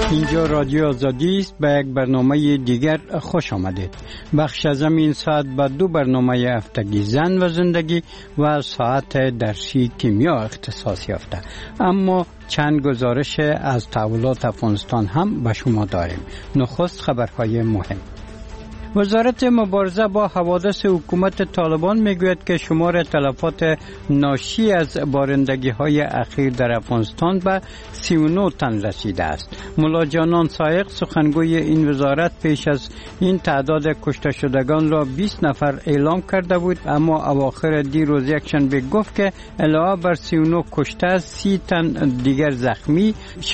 اینجا رادیو آزادی است. به یک برنامه دیگر خوش آمدید. بخش از این ساعت با دو برنامه هفتگی زن و زندگی و ساعت درسی کیمیا اختصاص یافته، اما چند گزارش از تحولات افغانستان هم به شما داریم. نخست خبرهای مهم. وزارت مبارزه با حوادث حکومت طالبان میگوید که شمار تلفات ناشی از بارندگی‌های اخیر در افغانستان به 39 تن رسیده است. ملا جانان سایق سخنگوی این وزارت پیش از این تعداد کشته شدگان را 20 نفر اعلام کرده بود، اما اواخر دیروز یکشنبه گفت که علاوه بر 39 کشته 30 تن دیگر زخمی،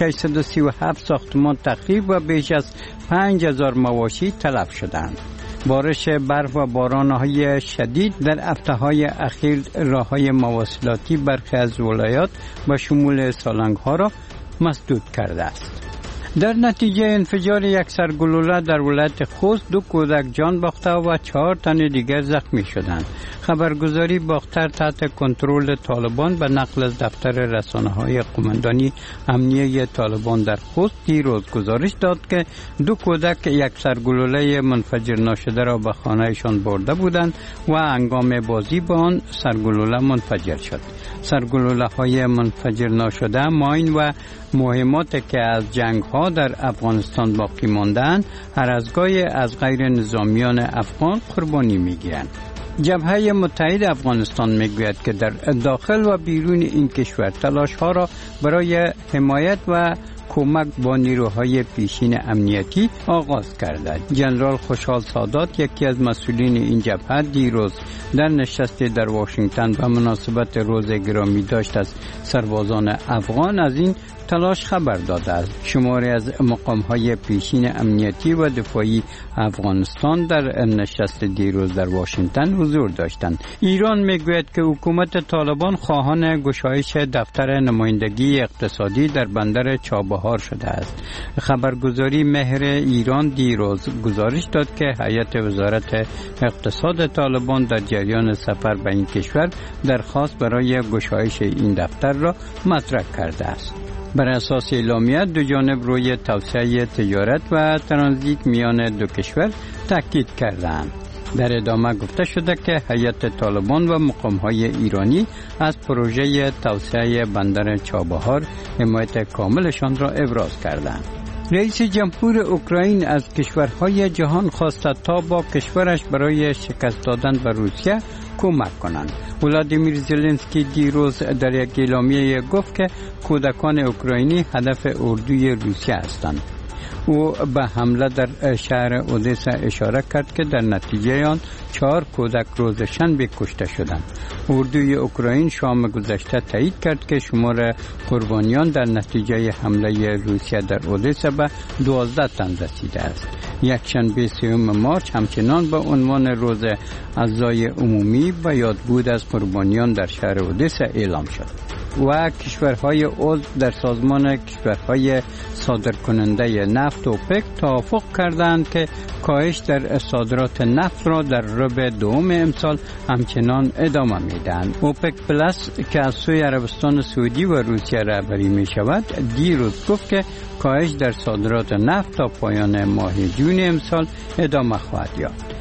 637 ساختمان تخریب و بیش از 5000 مواشی تلف شدند. بارش برف و باران‌های شدید در هفته‌های اخیر راه‌های مواصلاتی برخی از ولایات به شمول سالنگ‌ها را مسدود کرده است. در نتیجه انفجار یک سرگلوله در ولایت خوست 2 کودک جان باخته و 4 تن دیگر زخمی شدند. خبرگزاری باختر تحت کنترل طالبان به نقل از دفتر رسانه‌های قماندانی امنیه طالبان در خوست دیروز گزارش داد که 2 کودک یک سرگلوله منفجر ناشده را به خانه‌شان برده بودند و هنگام بازی با آن سرگلوله منفجر شد. سرگلوله‌های منفجر ناشده ماین و مهمات که از جنگ‌ها در افغانستان باقی ماندند هر از گاهی از غیر نظامیان افغان قربانی می‌گیرند. جبهه متحد افغانستان میگوید که در داخل و بیرون این کشور تلاش‌ها را برای حمایت و کمک با نیروهای پیشین امنیتی آغاز کرده. جنرال خوشحال سادات، یکی از مسئولین این جبهه، دیروز در نشستی در واشنگتن به مناسبت روز گرامی داشت از سربازان افغان از این تلاش خبر داده است. شماری از مقام‌های پیشین امنیتی و دفاعی افغانستان در نشست دیروز در واشنگتن حضور داشتند. ایران میگوید که حکومت طالبان خواهان گشایش دفتر نمایندگی اقتصادی در بندر چابهار شده است. خبرگزاری مهر ایران دیروز گزارش داد که هیئت وزارت اقتصاد طالبان در جریان سفر به این کشور درخواست برای گشایش این دفتر را مطرح کرده است. بر اساس اعلامیه دو جانب روی توسعه تجارت و ترانزیت میان دو کشور تاکید کردند. در ادامه گفته شده که هیئت طالبان و مقام‌های ایرانی از پروژه توسعه بندر چابهار حمایت کاملشان را ابراز کردند. رئیس جمهور اوکراین از کشورهای جهان خواسته تا با کشورش برای شکست دادن به روسیه کمک کنند. ولادیمیر زلنسکی دیروز در یک اعلامیه گفت که کودکان اوکراینی هدف اردوی روسیه هستند. او به حمله در شهر اودسا اشاره کرد که در نتیجه آن 4 کودک روز شنبه کشته شدند. اردوی اوکراین شام گذشته تایید کرد که شمار قربانیان در نتیجه حمله روسیه در اودسا به 12 تن رسیده است. یکشنبه 3 مارس همچنان به عنوان روز عزای عمومی به یادبود از قربانیان در شهر اودسا اعلام شد. و کشورهای عضو در سازمان کشورهای صادرکننده نفت اوپک توافق کردند که کاهش در صادرات نفت را در ربع دوم امسال همچنان ادامه میدهند. اوپک پلاس که از سوی عربستان سعودی و روسیه رهبری می شود دیروز گفت که کاهش در صادرات نفت تا پایان ماه جون امسال ادامه خواهد یافت.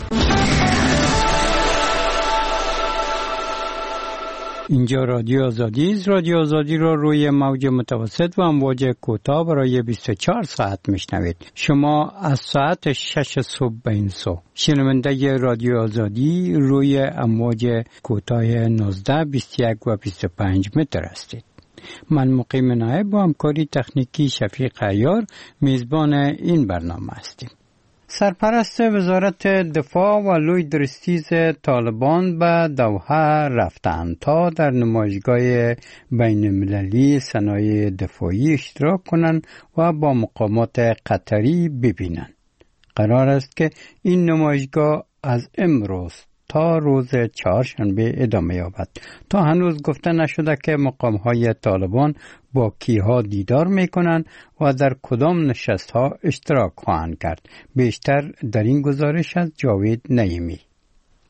اینجا رادیو آزادی است. رادیو آزادی را روی موج متوسط و امواج کوتاه برای 24 ساعت میشنوید. شما از ساعت 6 صبح به این سو شنونده رادیو آزادی روی امواج کوتاه 19، 21 و 25 متر هستید. من مقیم نایب با همکاری تکنیکی شفیق عیار میزبان این برنامه هستیم. سرپرست وزارت دفاع و لوی درستیز طالبان به دوحه رفتند تا در نمایشگاه بین المللی صنایع دفاعی اشتراک کنند و با مقامات قطری ببینند. قرار است که این نمایشگاه از امروز تا روز چهارشنبه ادامه یابد. تا هنوز گفته نشده که مقام‌های طالبان با کیها دیدار می‌کنند و در کدام نشست‌ها اشتراک خواهند کرد. بیشتر در این گزارش از جاوید نعیمی.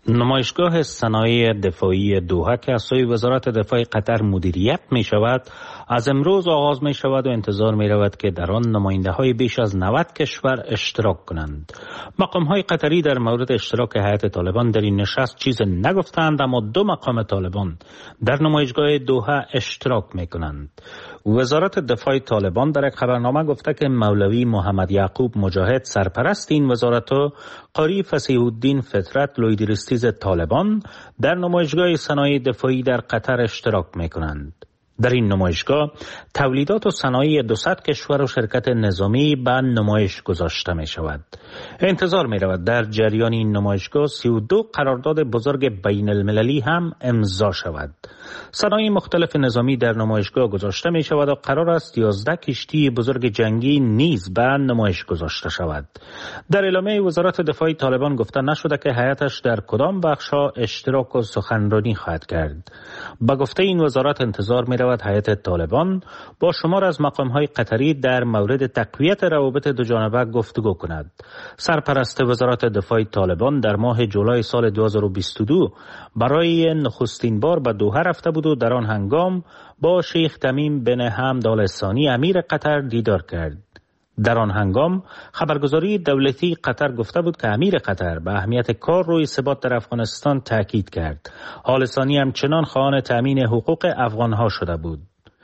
نمایشگاه صنایع دفاعی دوحه که از سوی وزارت دفاع قطر مدیریت می شود از امروز آغاز می شود و انتظار می رود که در آن نماینده های بیش از 90 کشور اشتراک کنند. مقام های قطری در مورد اشتراک هیئت طالبان در این نشست چیز نگفتند، اما 2 مقام طالبان در نمایشگاه دوحه اشتراک می کنند. وزارت دفاع طالبان در یک خبرنامه گفته که مولوی محمد یعقوب مجاهد سرپرست این وزارت و قاری فصیح الدین فطرت لویدریستیز طالبان در نمایشگاه صنایع دفاعی در قطر اشتراک می کنند. در این نمایشگاه تولیدات و صنایع 200 کشور و شرکت نظامی به نمایش گذاشته می شود. انتظار می رود در جریان این نمایشگاه 32 قرارداد بزرگ بین المللی هم امضا شود. صنایع مختلف نظامی در نمایشگاه گذاشته می شود و قرار است 11 کشتی بزرگ جنگی نیز به نمایش گذاشته شود. در اعلامیه وزارت دفاع طالبان گفته نشده که هیئتش در کدام بخش‌ها اشتراک و سخنرانی خواهد کرد. با گفته این وزارت انتظار می رود هیئت طالبان با شمار از مقام‌های قطری در مورد تقویت روابط دوجانبه گفتگو کند. سرپرست وزارت دفاع طالبان در ماه جولای سال 2022 برای نخستین بار به دوحه رفته بود و در آن هنگام با شیخ تمیم بن حمد آل ثانی امیر قطر دیدار کرد. در آن هنگام خبرگزاری دولتی قطر گفته بود که امیر قطر به اهمیت کار روی ثبات در افغانستان تاکید کرد. آل ثانی همچنان خواهان تامین حقوق افغانها شده بود.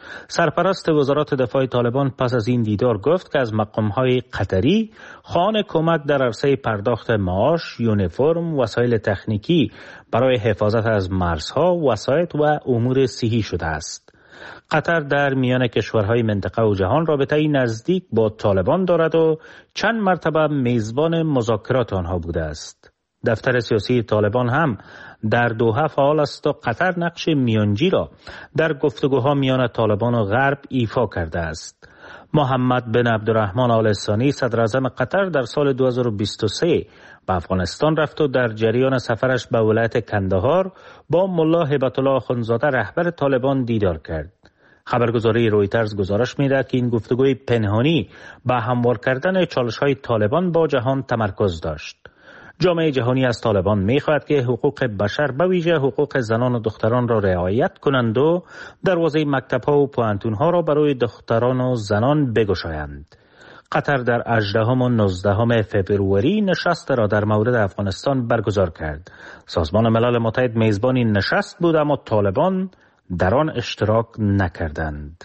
سرپرست وزارت دفاع طالبان پس از این دیدار گفت که از مقام‌های قطری خواهان کمک در عرصه پرداخت معاش، یونیفرم، وسایل تکنیکی برای حفاظت از مرزها، وسایط و امور صحی شده است. قطر در میان کشورهای منطقه و جهان رابطه‌ای نزدیک با طالبان دارد و چند مرتبه میزبان مذاکرات آنها بوده است. دفتر سیاسی طالبان هم در دوحه فعال است و قطر نقش میانجی را در گفتگوها میان طالبان و غرب ایفا کرده است. محمد بن عبدالرحمن آل ثانی صدر اعظم قطر در سال 2023 به افغانستان رفت و در جریان سفرش به ولایت کندهار با ملا هیبت الله اخندزاده رهبر طالبان دیدار کرد. خبرگزاری رویترز گزارش می‌دهد که این گفتگوی پنهانی به هموار کردن چالش‌های طالبان با جهان تمرکز داشت. جامعه جهانی از طالبان می‌خواهد که حقوق بشر به ویژه حقوق زنان و دختران را رعایت کنند و دروازه مکتب‌ها و پوهنتون‌ها را برای دختران و زنان بگشایند. قطر در 18 و 19 فبروری نشست را در مورد افغانستان برگزار کرد. سازمان ملل متحد میزبان این نشست بود اما طالبان در آن اشتراک نکردند.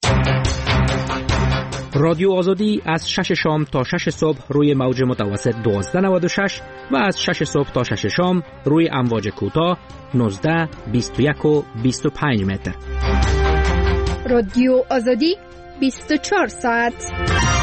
رادیو آزادی از 6 شام تا 6 صبح روی موج متوسط 1296 و از 6 صبح تا 6 شام روی امواج کوتاه 19، 21 و 25 متر. رادیو آزادی 24 ساعت.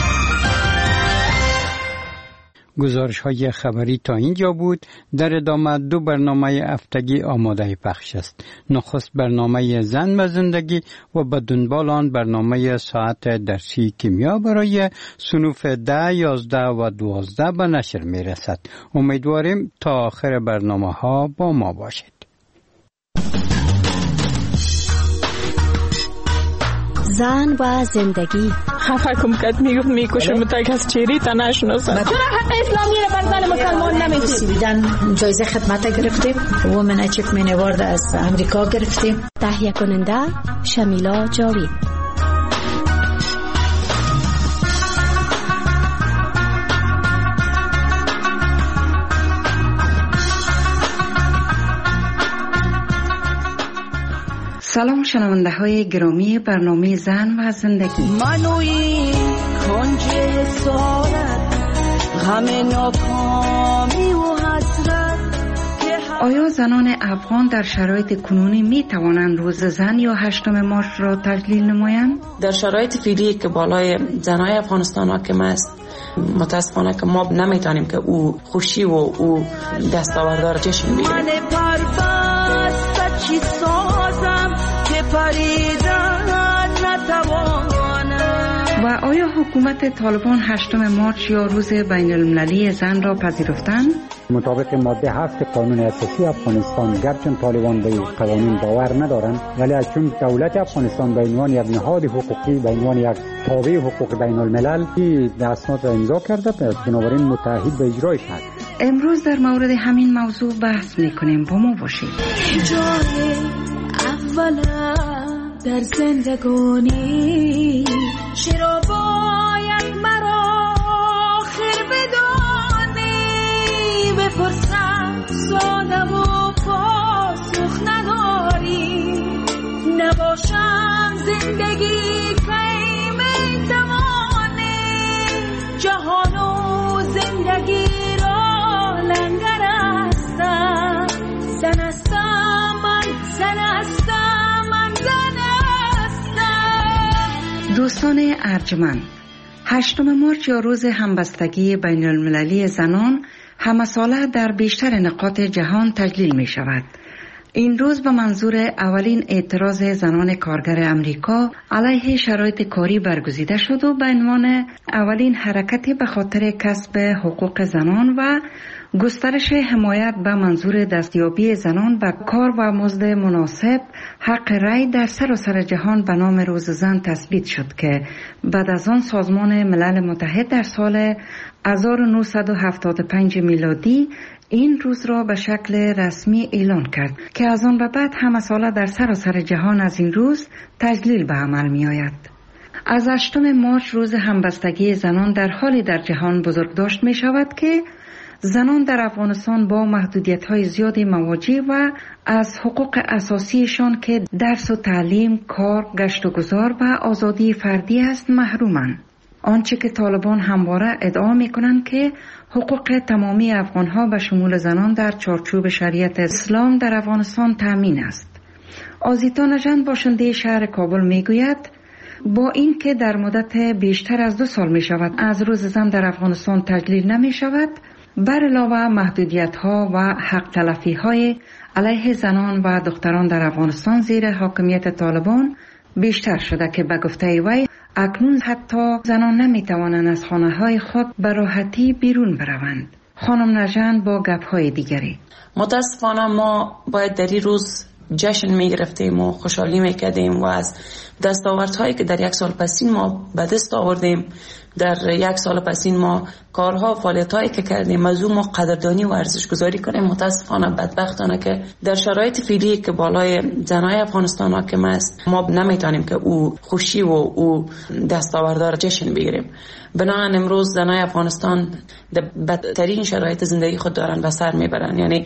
گزارش های خبری تا اینجا بود. در ادامه 2 برنامه هفتگی آماده پخش است. نخست برنامه زن و زندگی و به دنبال آن برنامه ساعت درسی کیمیا برای صنوف 10، 11 و 12 به نشر می رسد. امیدواریم تا آخر برنامه ها با ما باشید. زن و زندگی. خفه کم کد میگفت میکشم تا کس چیری تا نشناسم. چرا حق اسلامی رو بر زن مسلمان نمیدید؟ جایزه خدمت گرفتیم. وومن اچیومنت اوارد از امریکا گرفتیم. تهیه کننده شمیلا جاوید. سلام شنونده های گرامی برنامه زن و زندگی. منوی کنج سارت غم ناکامی و حسرت. آیا زنان افغان در شرایط کنونی می توانند روز زن یا 8 مارچ را تجلیل نمایند؟ در شرایط فعلی که بالای زنای افغانستان حاکم است متاسفانه که ما نمیتونیم که او خوشی و او دستاوردار جشن بگیریم. من پربست چی سازم که پریدن نتوانم. و آیا حکومت طالبان 8 مارچ یا روز بین المللی زن را پذیرفتند؟ مطابق ماده 7 قانون اساسی افغانستان، گرچه طالبان به قوانین باور ندارند، ولی چون دولت افغانستان به عنوان یک نهاد حقوقی، به عنوان یک تابع حقوق بین الملل این اسناد را امضا کرده، بنابراین متعهد به اجرایش هست. امروز در مورد همین موضوع بحث میکنیم، با ما باشید. جای اولا در زندگانی چرا باید مرا آخر بدانی؟ بپرسم ساده و پاسخ نداری، نباشم زندگی که میتوانی جهان و زندگی را لنگر هستم. زن هستم من، زن هستم من، زن هستم. دوستان ارجمند، 8 مارچ یا روز همبستگی بین المللی زنان همه ساله در بیشتر نقاط جهان تجلیل می شود. این روز به منظور اولین اعتراض زنان کارگر امریکا علیه شرایط کاری برگزیده شد و به عنوان اولین حرکتی به خاطر کسب حقوق زنان و گسترش حمایت به منظور دستیابی زنان به کار و مزد مناسب حق رأی در سراسر جهان به نام روز زن تثبیت شد که بعد از آن سازمان ملل متحد در سال 1975 میلادی این روز را به شکل رسمی اعلان کرد که از آن به بعد همه ساله در سراسر جهان از این روز تجلیل به عمل می آید. از 8 مارچ روز همبستگی زنان در حالی در جهان بزرگ داشت می شود که زنان در افغانستان با محدودیت‌های زیادی مواجه و از حقوق اساسیشان که درس و تعلیم، کار، گشت و گذار و آزادی فردی است محرومند. آنچه که طالبان همواره ادعا می‌کنند که حقوق تمامی افغان‌ها به شمول زنان در چارچوب شریعت اسلام در افغانستان تامین است. آزیتا نژند باشنده شهر کابل می‌گوید با این که در مدت بیشتر از 2 سال می‌شود از روز زن در افغانستان تجلیل نمی‌شود، بر علاوه محدودیت‌ها و حق تلفی‌های علیه زنان و دختران در افغانستان زیر حاکمیت طالبان بیشتر شده که به گفته وی اکنون حتی زنان نمی‌توانند از خانه‌های خود به راحتی بیرون بروند. خانم نژند با گپ‌های دیگری: متاسفانه ما باید در این روز جشن می‌گرفتیم و خوشحالی می‌کردیم و از دستاوردهایی که در 1 سال پسین ما به دست آوردیم، در 1 سال پسین ما کارها و فعالیت‌هایی که کردیم از اون ما قدردانی و ارزش‌گذاری کنیم. متاسفانه بدبختانه که در شرایط فعلی که بالای زنای افغانستان حاکم است ما نمیتونیم که او خوشی و او دستاوردها را جشن بگیریم. بنابراین امروز زنای افغانستان در بدترین شرایط زندگی خود دارن و سر میبرن. یعنی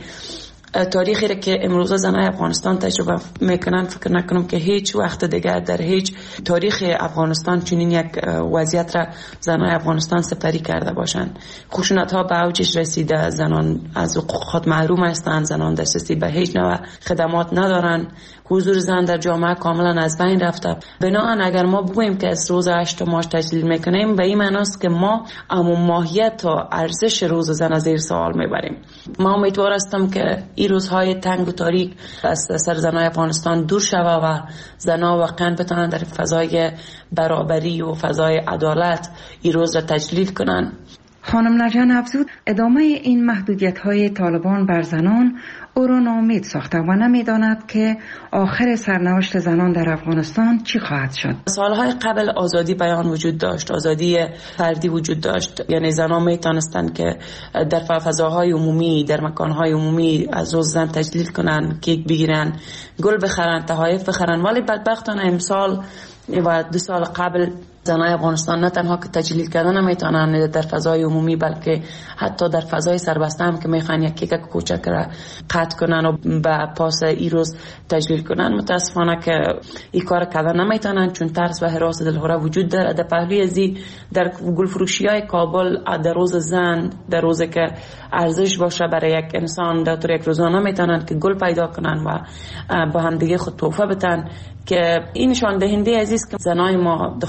تاریخی را که امروز زنای افغانستان تجربه میکنن فکر نکنم که هیچ وقت دیگر در هیچ تاریخ افغانستان چنین یک وضعیت را زنای افغانستان سپری کرده باشند. خشونت ها به اوجش رسیده، زنان از حقوق خود محروم هستند، زنان دسترسی به هیچ نوع خدمات ندارند، حضور زن در جامعه کاملا از بین رفته. بنابراین اگر ما بگوییم که از روز 8 مارچ تجلیل میکنیم به این معنی است که ما ماهیت و ارزش روز زن از زیر سوال میبریم. ما امیدوار هستم که این روزهای تنگ و تاریک از سر زنای افغانستان دور شوه و زنها واقعا بتونن در فضای برابری و فضای عدالت این روز را تجلیل کنن. خانم نژند افزود ادامه این محدودیت‌های طالبان بر زنان او را ناامید ساخته و نمی‌داند که آخر سرنوشت زنان در افغانستان چی خواهد شد. سالهای قبل آزادی بیان وجود داشت، آزادی فردی وجود داشت، یعنی زنان میتونستند که در فضاهای عمومی، در مکانهای عمومی از روز زن تجلیل کنن، کیک بگیرن، گل بخرن، تحایف بخرن. ولی بدبختانه امسال و 2 سال قبل زنای افغانستان نه تنها که تجلیل کردن نمیتونن در فضای عمومی بلکه حتی در فضای سربسته هم که میخوان یک کیک کوچک را قطع کنن و به پاس این روز تجلیل کنن. متاسفانه که این کار کردن نمیتونن چون ترس و هراس دلهوره وجود داره. در پهلوی ازی در گلفروشی‌های کابل در روز زن، در روزی که ارزش باشه برای یک انسان در طور یک روزانه میتونن که گل پیدا کنن و با هم دیگه خود تحفه بدن که این نشان دهنده عزیز که زنای ما، دخترای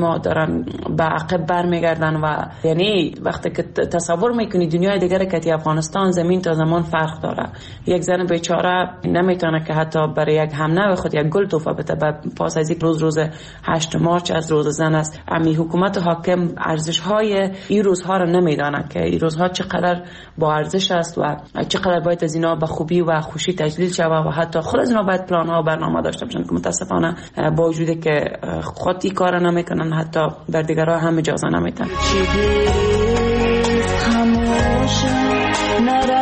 ما دارن به عقب برمیگردن و یعنی وقتی که تصور میکنی دنیای دیگر که افغانستان زمین تا زمان فرق داره. یک زن بیچاره نمیتونه که حتی برای یک همنوع خود یک گل تحفه بده. پس از یک روز 8 مارچ از روز زن است. امی حکومت حاکم ارزش های این روزها را نمیدانه که این روزها چقدر با ارزش است و چقدر باید از اینا به خوبی و خوشی تجلیل شود و حتی خود از اینا باید پلان ها و برنامه داشته باشن که متاسفانه با وجودی که خود این کار نمیکنن حتی بر دیگرها هم اجازه نمیدن.